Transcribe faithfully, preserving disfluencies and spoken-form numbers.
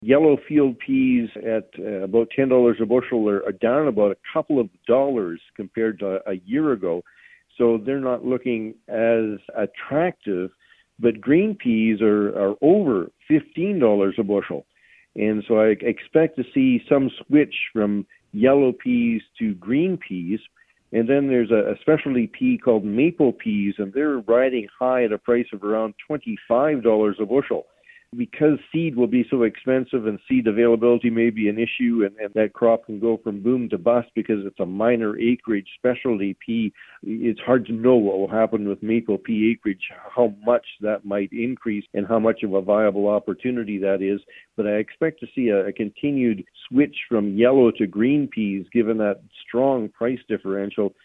Yellow field peas at uh, about ten dollars a bushel are, are down about a couple of dollars compared to a, a year ago. So they're not looking as attractive, but green peas are, are over fifteen dollars a bushel. And so I expect to see some switch from yellow peas to green peas. And then there's a, a specialty pea called maple peas, and they're riding high at a price of around twenty-five dollars a bushel. Because seed will be so expensive and seed availability may be an issue, and, and that crop can go from boom to bust because it's a minor acreage specialty pea, it's hard to know what will happen with maple pea acreage, how much that might increase and how much of a viable opportunity that is. But I expect to see a, a continued switch from yellow to green peas given that strong price differential